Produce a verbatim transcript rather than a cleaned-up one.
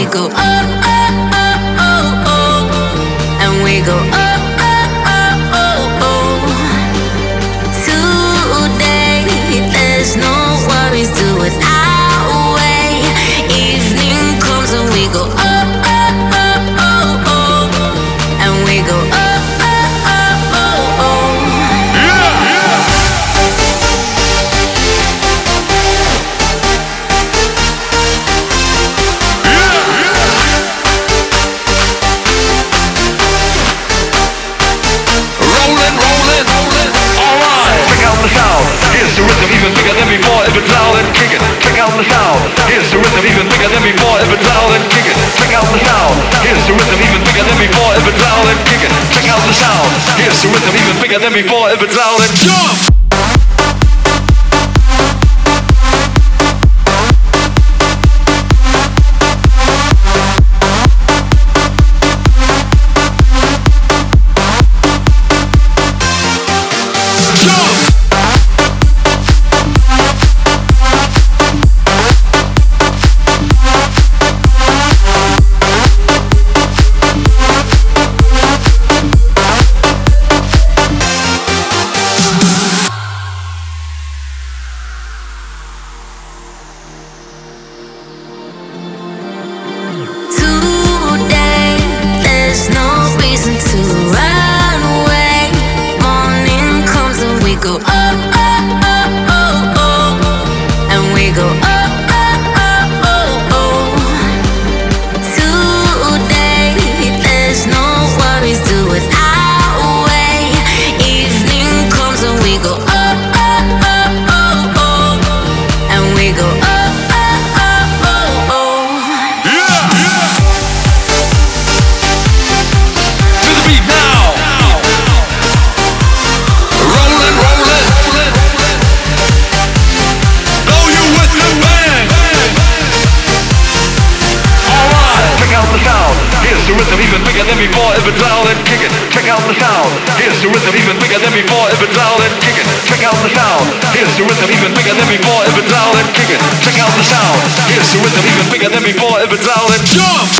go up, up, up, oh, oh, and we go up, up, up, oh, oh. Today, there's no worries, do it our way. Evening comes and we go up, up, up, oh, oh, and we go up. If it's loud and kick it, check out the sound. Here's the rhythm even bigger than before. If it's loud and kick it, check out the sound. Here's the rhythm even bigger than before. If it's loud and kick it, check out the sound. Here's the rhythm even bigger than before. If it's loud and jump. Go up, up, up, oh, oh, and we go up, up, up, oh, oh. Today, there's no worries, do it our way. Evening comes and we go up, up, up, oh, oh, and we go up, up, up, oh, oh. Yeah, yeah. To the beat now. Rolling, rolling. Know you with the band. Alright, check out the sound. Here's the rhythm even bigger than before. If it's loud and kick it, check out the sound. Here's the rhythm even bigger than before. If it's loud and kick it, check out the sound. Here's the rhythm even bigger than before. If it's loud and kick it, check out the sound. Here's the rhythm even bigger than before. If it's loud and jump.